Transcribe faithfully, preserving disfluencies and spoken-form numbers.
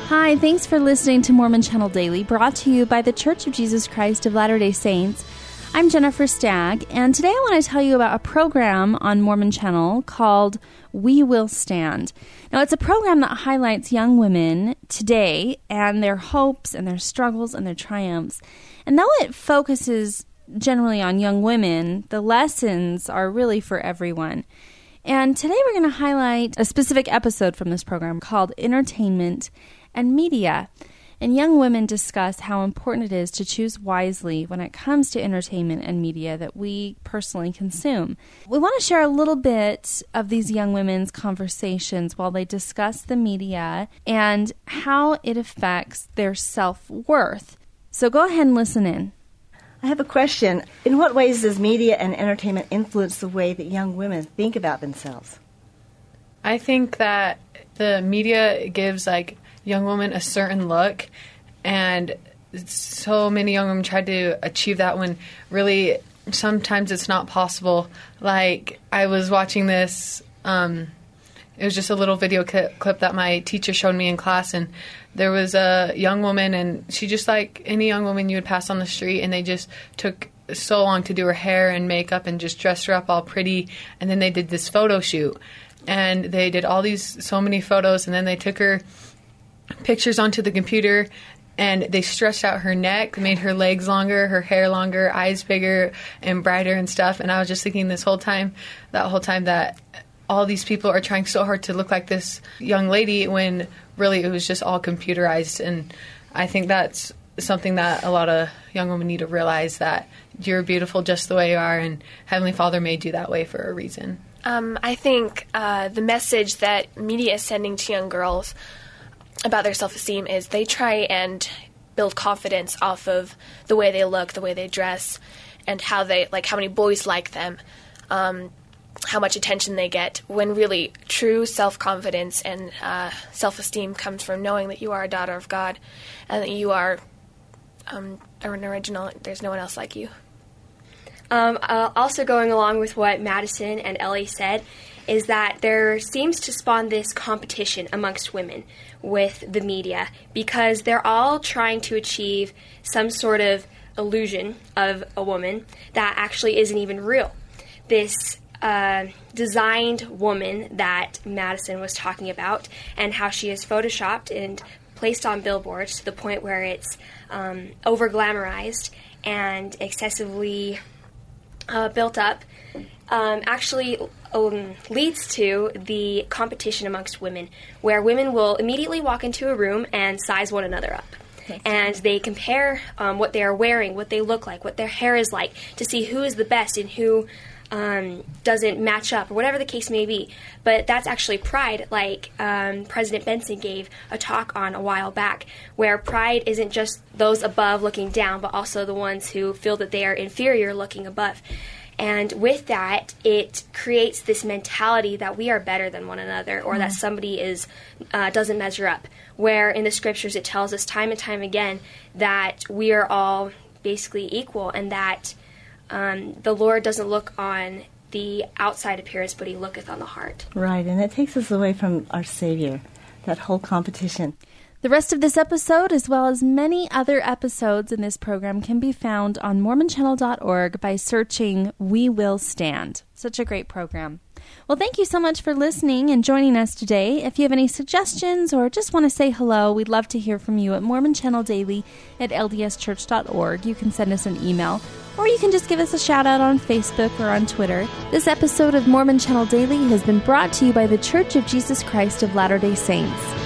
Hi, thanks for listening to Mormon Channel Daily, brought to you by the Church of Jesus Christ of Latter-day Saints. I'm Jennifer Stagg, and today I want to tell you about a program on Mormon Channel called We Will Stand. Now, it's a program that highlights young women today and their hopes and their struggles and their triumphs. And though it focuses generally on young women, the lessons are really for everyone. And today we're going to highlight a specific episode from this program called Entertainment and Media. And young women discuss how important it is to choose wisely when it comes to entertainment and media that we personally consume. We want to share a little bit of these young women's conversations while they discuss the media and how it affects their self-worth. So go ahead and listen in. I have a question. In what ways does media and entertainment influence the way that young women think about themselves? I think that the media gives, like, young women a certain look, and so many young women try to achieve that when really sometimes it's not possible. Like, I was watching this, um, it was just a little video clip, clip that my teacher showed me in class, and there was a young woman, and she just like any young woman you would pass on the street, and they just took so long to do her hair and makeup and just dressed her up all pretty, and then they did this photo shoot, and they did all these, so many photos, and then they took her pictures onto the computer, and they stretched out her neck, made her legs longer, her hair longer, eyes bigger and brighter and stuff. And I was just thinking this whole time, that whole time, that all these people are trying so hard to look like this young lady when really it was just all computerized. And I think that's something that a lot of young women need to realize, that you're beautiful just the way you are, and Heavenly Father made you that way for a reason. Um, I think uh, the message that media is sending to young girls about their self-esteem is they try and build confidence off of the way they look, the way they dress, and how they, like, how many boys like them, um, how much attention they get, when really true self-confidence and uh, self-esteem comes from knowing that you are a daughter of God and that you are um, an original. There's no one else like you. Um, uh, also going along with what Madison and Ellie said is that there seems to spawn this competition amongst women with the media, because they're all trying to achieve some sort of illusion of a woman that actually isn't even real. This uh, designed woman that Madison was talking about, and how she is photoshopped and placed on billboards to the point where it's um, over-glamorized and excessively uh, built up, um, actually um, leads to the competition amongst women, where women will immediately walk into a room and size one another up. Okay. And they compare um, what they are wearing, what they look like, what their hair is like, to see who is the best and who um, doesn't match up, or whatever the case may be. But that's actually pride, like um, President Benson gave a talk on a while back, where pride isn't just those above looking down, but also the ones who feel that they are inferior looking above. And with that, it creates this mentality that we are better than one another, or mm-hmm. that somebody is uh, doesn't measure up, where in the scriptures it tells us time and time again that we are all basically equal, and that um, the Lord doesn't look on the outside appearance, but he looketh on the heart. Right, and it takes us away from our Savior, that whole competition. The rest of this episode, as well as many other episodes in this program, can be found on Mormon Channel dot org by searching We Will Stand. Such a great program. Well, thank you so much for listening and joining us today. If you have any suggestions or just want to say hello, we'd love to hear from you at Mormon Channel Daily at L D S Church dot org. You can send us an email, or you can just give us a shout out on Facebook or on Twitter. This episode of Mormon Channel Daily has been brought to you by the Church of Jesus Christ of Latter-day Saints.